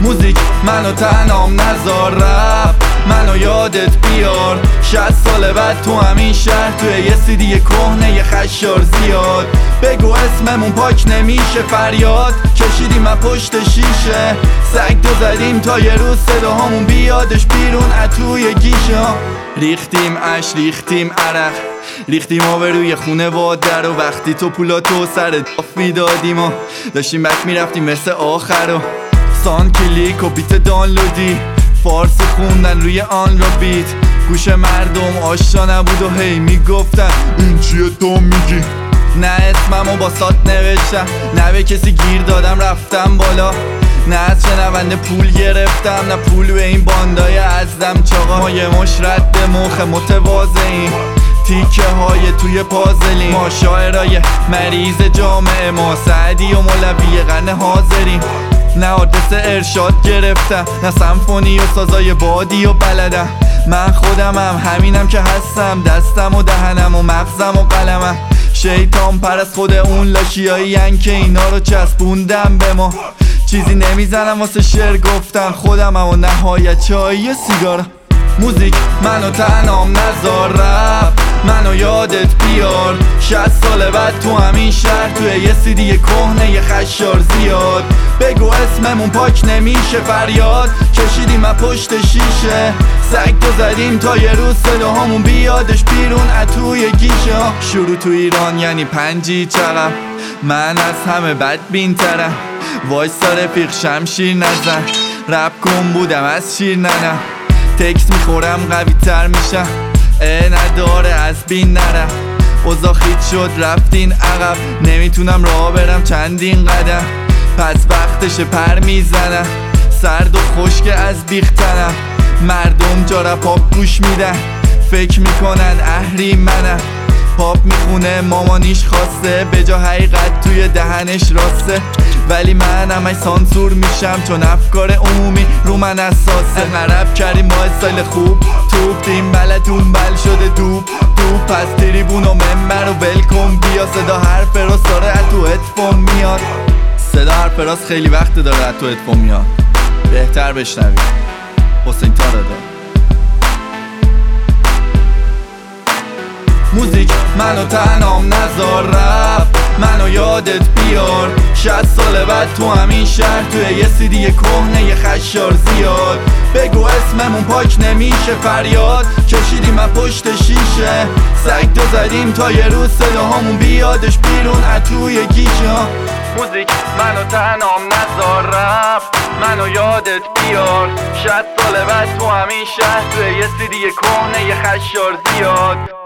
موزیک منو تنهام نذار، رپ منو یادت بیار. 60 سال بعد تو همین شهر، توی یه سیدی کهنه یه خشار زیاد. بگو اسممون پاک نمیشه، فریاد کشیدیم از پشت شیشه. سگ تو زدیم تا یه روز صداهامون بیادش بیرون از توی گیشه ها. ریختیم اش، ریختیم عرق، ریختیم آبروی خونواده رو. وقتی تو پولاتو سر داف میدادیم و داشتیم بک میرفتیم مثل آخر و سان کلیک و بیت دانلودی، فارسی خوندن روی آن رو بیت. گوش مردم آشنا نبود و هی میگفتن این چیه تو میگی. نه اسممو با سات نوشتم، نه به کسی گیر دادم رفتم بالا. نه از شنونده پول گرفتم، نه پول به این باندای ازدم چاقا. ما یه مش رد مخ متواضعیم، تیکه های توی پازلیم. ما شاعرای مریض جامعه، ما سعدی و مولوی قرن حاضریم. نه آدرس ارشاد گرفتم، نه سمفونی و سازای بادی و بلدم. من خودمم همینم که هستم، دستم و دهنم و مغزم و قلمم. شیطان پر از خود اون لاشیایی که اینا رو چسبوندم به ما. چیزی نمیزنم واسه شعر گفتن خودمم و نهایت چایی سیگار. موزیک منو تنهام نذار، رپ منو یادت بیار. 60 سال بعد تو همین شهر، توی یه سیدی کهنه یه خشار زیاد. بگو اسممون پاک نمیشه، فریاد کشیدیم از پشت شیشه. سگ تو زدیم تا یه روز صداهامون بیادش بیرون از توی گیشه ها. شروع تو ایران یعنی پنجی چقم، من از همه بدبین ترم. وایسا رفیق شمشیر نزن، رپ کن بودم از شیر ننم. تکس میخورم قوی تر میشم، نداره از بین نرم. اوضاع خیت شد رفتین عقب، نمیتونم راه برم چندین قدم. پس وقتش پر میزنم، سرد و خشک از بیختنم. مردم جا رپاپ گوش میدن، فکر میکنن اهری منم. پاپ میخونه مامانیش خواسته، به جا حقیقت توی دهنش راسته. ولی من همش سانسور میشم چون افکار عمومی رو من اساسه. رپ کردیم با استایل خوب، توپ تیم بلتون بل شده دوب دوب. پس تریبون و منبر و ولکن بیا. صدا حرف راست داره از تو هدفون میاد، صدا حرف راست خیلی وقت داره از تو هدفون میاد. بهتر بشنوی حسین تارده. موزیک منو تنهام نذار، رپ منو یادت بیار. 60 سال بعد تو همین شهر، توی یه سیدی کهنه یه خشار زیاد. بگو اسممون پاک نمیشه، فریاد کشیدیم از پشت شیشه. سگ تو زدیم تا یه روز صداهامون بیادش بیرون از توی گیشه ها. موزیک منو تنهام نذار، رپ منو یادت بیار. 60 سال بعد تو همین شهر، توی یه سیدی کهنه یه خشار زیاد.